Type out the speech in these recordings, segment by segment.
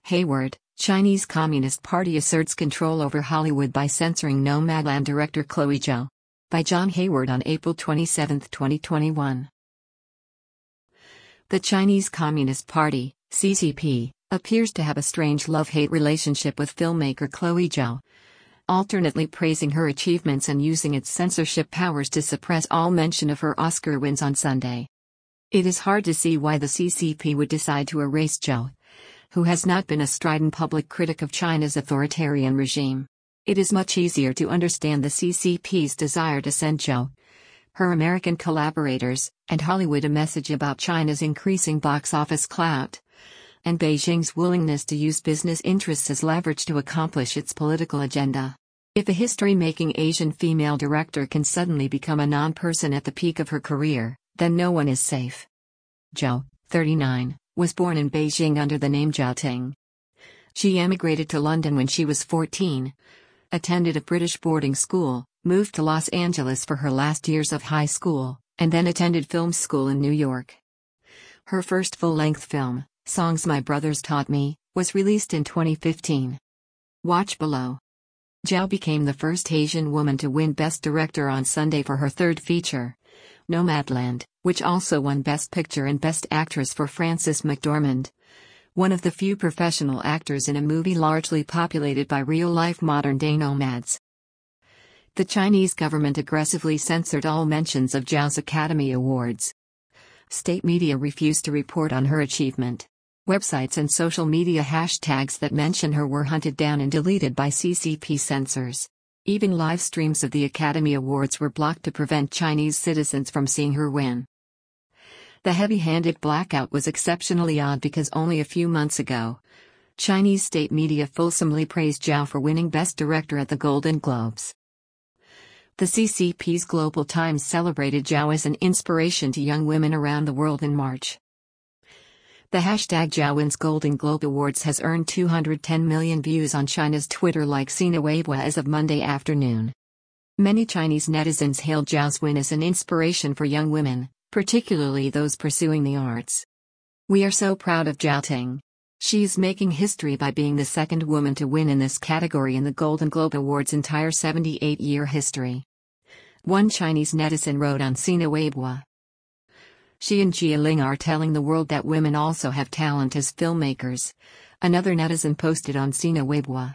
Hayward, Chinese Communist Party asserts control over Hollywood by censoring Nomadland director Chloe Zhao. By John Hayward on April 27, 2021. The Chinese Communist Party, CCP, appears to have a strange love-hate relationship with filmmaker Chloe Zhao, alternately praising her achievements and using its censorship powers to suppress all mention of her Oscar wins on Sunday. It is hard to see why the CCP would decide to erase Zhao, who has not been a strident public critic of China's authoritarian regime. It is much easier to understand the CCP's desire to send Zhao, her American collaborators, and Hollywood a message about China's increasing box office clout, and Beijing's willingness to use business interests as leverage to accomplish its political agenda. If a history-making Asian female director can suddenly become a non-person at the peak of her career, then no one is safe. Zhao, 39, was born in Beijing under the name Zhao Ting. She emigrated to London when she was 14, attended a British boarding school, moved to Los Angeles for her last years of high school, and then attended film school in New York. Her first full-length film, Songs My Brothers Taught Me, was released in 2015. Watch below. Zhao became the first Asian woman to win Best Director on Sunday for her third feature, Nomadland, which also won Best Picture and Best Actress for Frances McDormand, one of the few professional actors in a movie largely populated by real-life modern-day nomads. The Chinese government aggressively censored all mentions of Zhao's Academy Awards. State media refused to report on her achievement. Websites and social media hashtags that mention her were hunted down and deleted by CCP censors. Even live streams of the Academy Awards were blocked to prevent Chinese citizens from seeing her win. The heavy-handed blackout was exceptionally odd because only a few months ago, Chinese state media fulsomely praised Zhao for winning Best Director at the Golden Globes. The CCP's Global Times celebrated Zhao as an inspiration to young women around the world in March. The hashtag Zhao wins Golden Globe Awards has earned 210 million views on China's Twitter-like Sina Weibo as of Monday afternoon. Many Chinese netizens hailed Zhao's win as an inspiration for young women, particularly those pursuing the arts. "We are so proud of Zhao Ting. She is making history by being the second woman to win in this category in the Golden Globe Awards' entire 78-year history," one Chinese netizen wrote on Sina Weibo. "She and Jia Ling are telling the world that women also have talent as filmmakers," another netizen posted on Sina Weibo.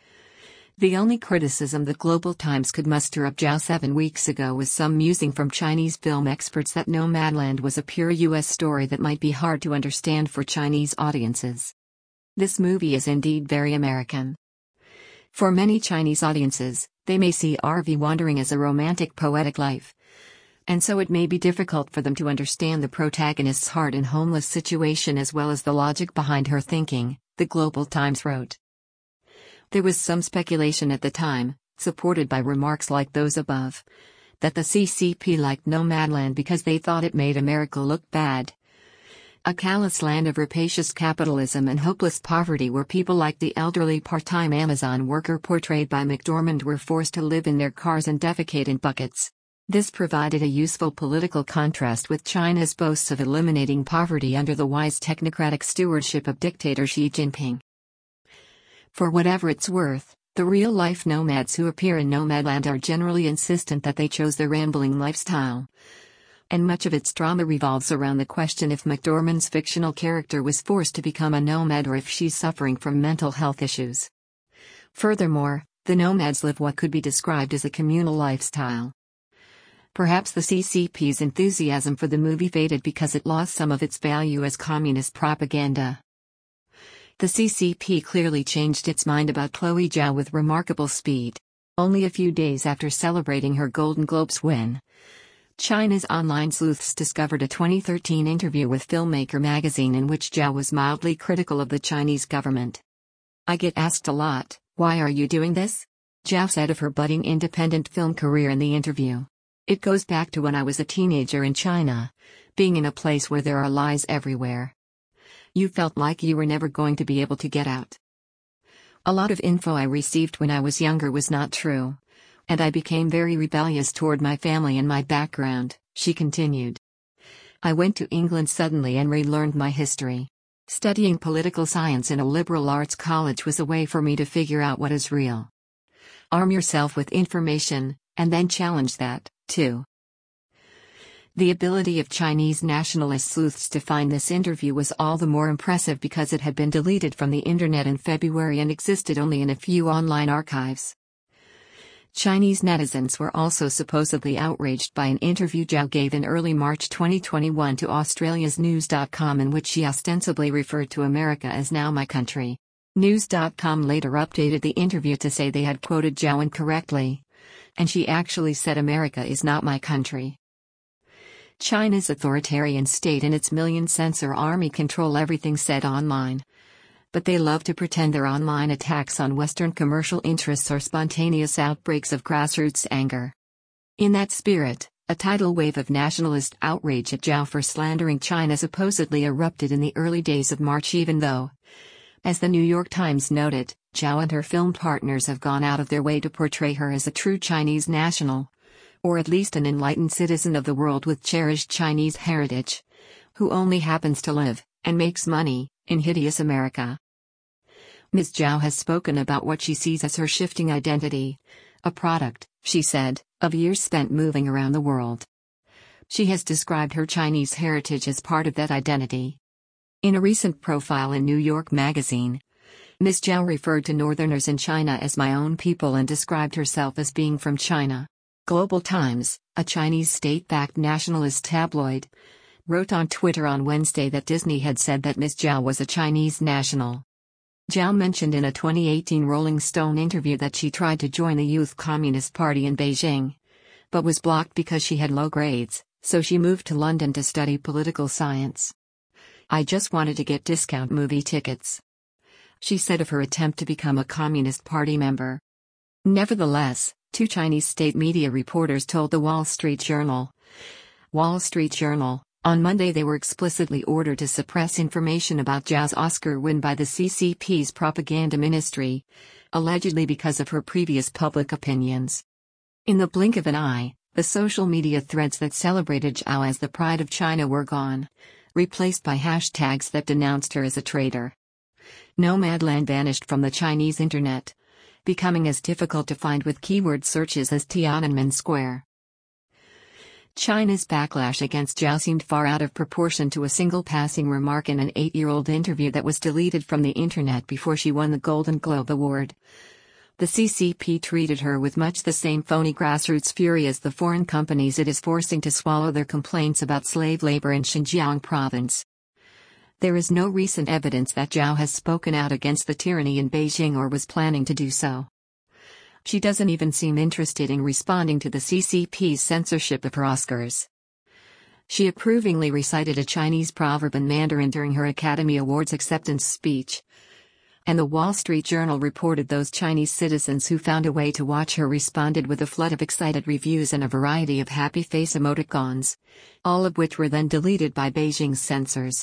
The only criticism the Global Times could muster of Zhao 7 weeks ago was some musing from Chinese film experts that Nomadland was a pure U.S. story that might be hard to understand for Chinese audiences. This movie is indeed very American. For many Chinese audiences, they may see R.V. wandering as a romantic poetic life, and so it may be difficult for them to understand the protagonist's heart and homeless situation as well as the logic behind her thinking, the Global Times wrote. There was some speculation at the time, supported by remarks like those above, that the CCP liked Nomadland because they thought it made America look bad. A callous land of rapacious capitalism and hopeless poverty where people like the elderly part-time Amazon worker portrayed by McDormand were forced to live in their cars and defecate in buckets. This provided a useful political contrast with China's boasts of eliminating poverty under the wise technocratic stewardship of dictator Xi Jinping. For whatever it's worth, the real-life nomads who appear in Nomadland are generally insistent that they chose their rambling lifestyle. And much of its drama revolves around the question if McDormand's fictional character was forced to become a nomad or if she's suffering from mental health issues. Furthermore, the nomads live what could be described as a communal lifestyle. Perhaps the CCP's enthusiasm for the movie faded because it lost some of its value as communist propaganda. The CCP clearly changed its mind about Chloe Zhao with remarkable speed. Only a few days after celebrating her Golden Globes win, China's online sleuths discovered a 2013 interview with Filmmaker magazine in which Zhao was mildly critical of the Chinese government. "I get asked a lot, why are you doing this?" Zhao said of her budding independent film career in the interview. "It goes back to when I was a teenager in China, being in a place where there are lies everywhere. You felt like you were never going to be able to get out. A lot of info I received when I was younger was not true, and I became very rebellious toward my family and my background," she continued. "I went to England suddenly and relearned my history. Studying political science in a liberal arts college was a way for me to figure out what is real. Arm yourself with information, and then challenge that, too. The ability of Chinese nationalist sleuths to find this interview was all the more impressive because it had been deleted from the internet in February and existed only in a few online archives. Chinese netizens were also supposedly outraged by an interview Zhao gave in early March 2021 to Australia's News.com in which she ostensibly referred to America as "now my country." News.com later updated the interview to say they had quoted Zhao incorrectly, and she actually said America is not my country. China's authoritarian state and its million-censor army control everything said online. But they love to pretend their online attacks on Western commercial interests are spontaneous outbreaks of grassroots anger. In that spirit, a tidal wave of nationalist outrage at Zhao for slandering China supposedly erupted in the early days of March, even though, as the New York Times noted, Zhao and her film partners have gone out of their way to portray her as a true Chinese national, or at least an enlightened citizen of the world with cherished Chinese heritage, who only happens to live, and makes money, in hideous America. Ms. Zhao has spoken about what she sees as her shifting identity, a product, she said, of years spent moving around the world. She has described her Chinese heritage as part of that identity. In a recent profile in New York Magazine, Ms. Zhao referred to Northerners in China as "my own people" and described herself as being from China. Global Times, a Chinese state-backed nationalist tabloid, wrote on Twitter on Wednesday that Disney had said that Ms. Zhao was a Chinese national. Zhao mentioned in a 2018 Rolling Stone interview that she tried to join the Youth Communist Party in Beijing, but was blocked because she had low grades, so she moved to London to study political science. "I just wanted to get discount movie tickets," she said of her attempt to become a Communist Party member. Nevertheless, two Chinese state media reporters told the Wall Street Journal on Monday they were explicitly ordered to suppress information about Zhao's Oscar win by the CCP's propaganda ministry, allegedly because of her previous public opinions. In the blink of an eye, the social media threads that celebrated Zhao as the pride of China were gone, replaced by hashtags that denounced her as a traitor. Nomadland vanished from the Chinese internet, becoming as difficult to find with keyword searches as Tiananmen Square. China's backlash against Zhao seemed far out of proportion to a single passing remark in an 8-year-old interview that was deleted from the internet before she won the Golden Globe Award. The CCP treated her with much the same phony grassroots fury as the foreign companies it is forcing to swallow their complaints about slave labor in Xinjiang province. There is no recent evidence that Zhao has spoken out against the tyranny in Beijing or was planning to do so. She doesn't even seem interested in responding to the CCP's censorship of her Oscars. She approvingly recited a Chinese proverb in Mandarin during her Academy Awards acceptance speech. And the Wall Street Journal reported those Chinese citizens who found a way to watch her responded with a flood of excited reviews and a variety of happy face emoticons, all of which were then deleted by Beijing's censors.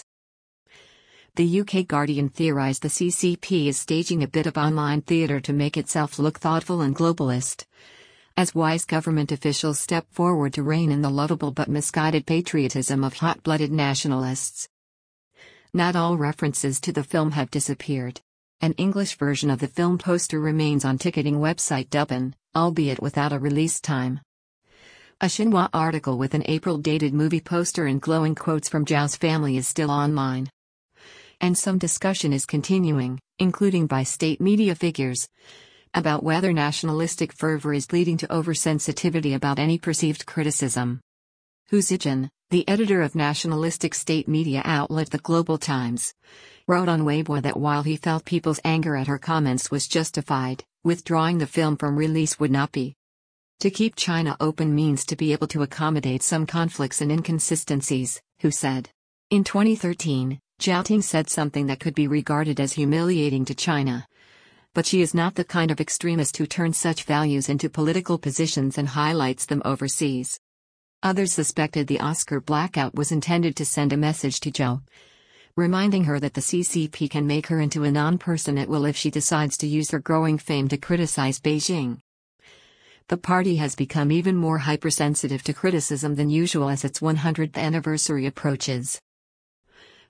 The UK Guardian theorized the CCP is staging a bit of online theatre to make itself look thoughtful and globalist, as wise government officials step forward to rein in the lovable but misguided patriotism of hot-blooded nationalists. Not all references to the film have disappeared. An English version of the film poster remains on ticketing website Douban, albeit without a release time. A Xinhua article with an April-dated movie poster and glowing quotes from Zhao's family is still online. And some discussion is continuing, including by state media figures, about whether nationalistic fervor is leading to oversensitivity about any perceived criticism. Hu Zijin, the editor of nationalistic state media outlet The Global Times, wrote on Weibo that while he felt people's anger at her comments was justified, withdrawing the film from release would not be. To keep China open means to be able to accommodate some conflicts and inconsistencies, Hu said. In 2013, Zhao Ting said something that could be regarded as humiliating to China. But she is not the kind of extremist who turns such values into political positions and highlights them overseas. Others suspected the Oscar blackout was intended to send a message to Zhao, reminding her that the CCP can make her into a non-person at will if she decides to use her growing fame to criticize Beijing. The party has become even more hypersensitive to criticism than usual as its 100th anniversary approaches.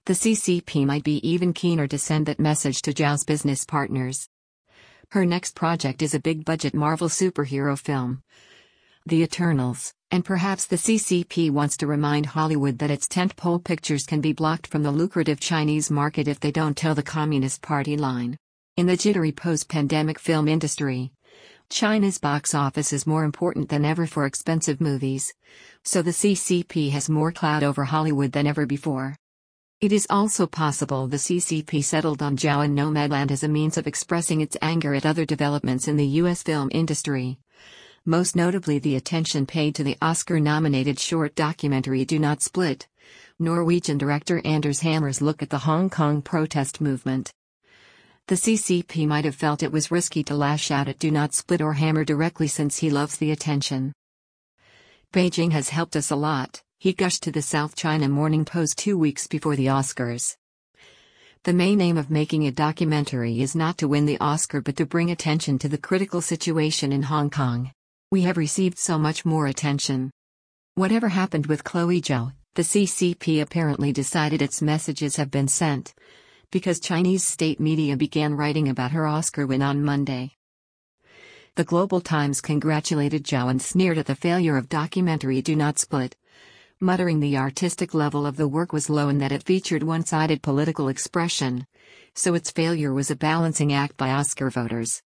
The CCP might be even keener to send that message to Zhao's business partners. Her next project is a big-budget Marvel superhero film, The Eternals, and perhaps the CCP wants to remind Hollywood that its tentpole pictures can be blocked from the lucrative Chinese market if they don't toe the Communist Party line. In the jittery post-pandemic film industry, China's box office is more important than ever for expensive movies, so the CCP has more clout over Hollywood than ever before. It is also possible the CCP settled on Zhao and Nomadland as a means of expressing its anger at other developments in the U.S. film industry, most notably the attention paid to the Oscar-nominated short documentary Do Not Split, Norwegian director Anders Hammer's look at the Hong Kong protest movement. The CCP might have felt it was risky to lash out at Do Not Split or Hammer directly since he loves the attention. Beijing has helped us a lot, he gushed to the South China Morning Post 2 weeks before the Oscars. The main aim of making a documentary is not to win the Oscar but to bring attention to the critical situation in Hong Kong. We have received so much more attention. Whatever happened with Chloe Zhao, the CCP apparently decided its messages have been sent, because Chinese state media began writing about her Oscar win on Monday. The Global Times congratulated Zhao and sneered at the failure of documentary Do Not Split, muttering the artistic level of the work was low and that it featured one-sided political expression, so its failure was a balancing act by Oscar voters.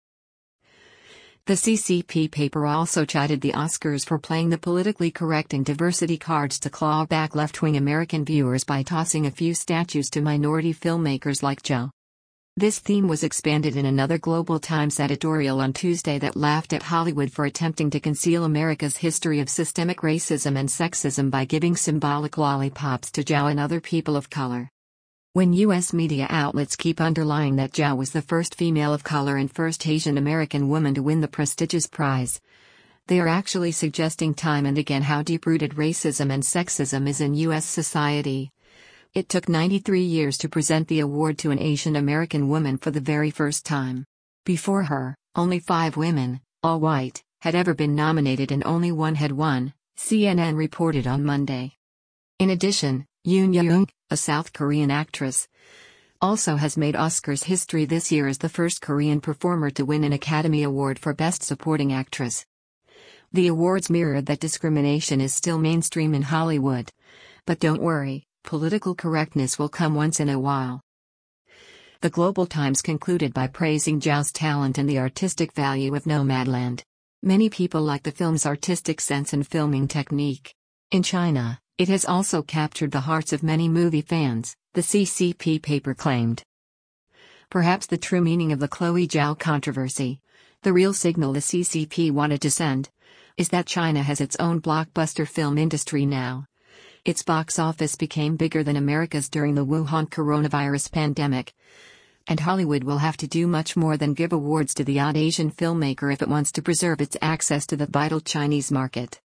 The CCP paper also chided the Oscars for playing the politically correct and diversity cards to claw back left-wing American viewers by tossing a few statues to minority filmmakers like Zhao. This theme was expanded in another Global Times editorial on Tuesday that laughed at Hollywood for attempting to conceal America's history of systemic racism and sexism by giving symbolic lollipops to Zhao and other people of color. When U.S. media outlets keep underlying that Zhao was the first female of color and first Asian American woman to win the prestigious prize, they are actually suggesting time and again how deep-rooted racism and sexism is in U.S. society. It took 93 years to present the award to an Asian American woman for the very first time. Before her, only 5 women, all white, had ever been nominated and only one had won, CNN reported on Monday. In addition, Yoon Yeong, a South Korean actress, also has made Oscars history this year as the first Korean performer to win an Academy Award for Best Supporting Actress. The awards mirrored that discrimination is still mainstream in Hollywood. But don't worry. Political correctness will come once in a while. The Global Times concluded by praising Zhao's talent and the artistic value of Nomadland. Many people like the film's artistic sense and filming technique. In China, it has also captured the hearts of many movie fans, the CCP paper claimed. Perhaps the true meaning of the Chloe Zhao controversy, the real signal the CCP wanted to send, is that China has its own blockbuster film industry now. Its box office became bigger than America's during the Wuhan coronavirus pandemic. And Hollywood will have to do much more than give awards to the odd Asian filmmaker if it wants to preserve its access to the vital Chinese market.